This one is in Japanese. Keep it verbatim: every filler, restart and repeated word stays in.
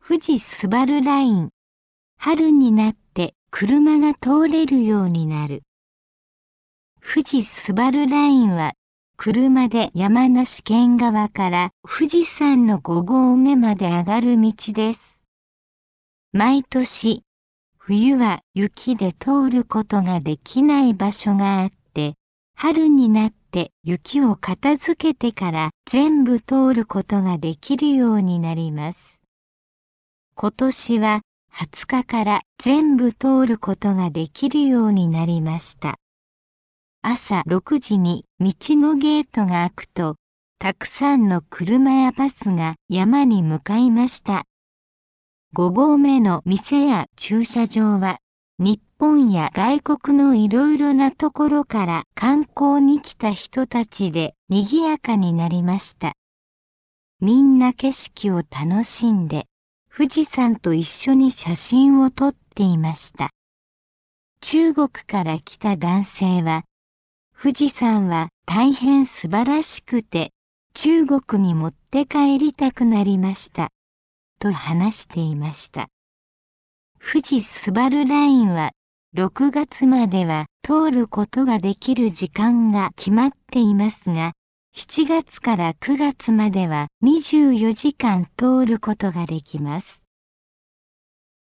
富士スバルライン。春になって車が通れるようになる。富士スバルラインは、車で山梨県側から富士山のご合目まで上がる道です。毎年、冬は雪で通ることができない場所があって、春になって雪を片付けてから全部通ることができるようになります。今年ははつかから全部通ることができるようになりました。朝ろくじに道のゲートが開くと、たくさんの車やバスが山に向かいました。ご合目の店や駐車場は、日本や外国のいろいろなところから観光に来た人たちで賑やかになりました。みんな景色を楽しんで、富士山と一緒に写真を撮っていました。中国から来た男性は、富士山は大変素晴らしくて、中国に持って帰りたくなりました。と話していました。富士スバルラインはろくがつまでは通ることができる時間が決まっていますが、しちがつからくがつまではにじゅうよじかん通ることができます。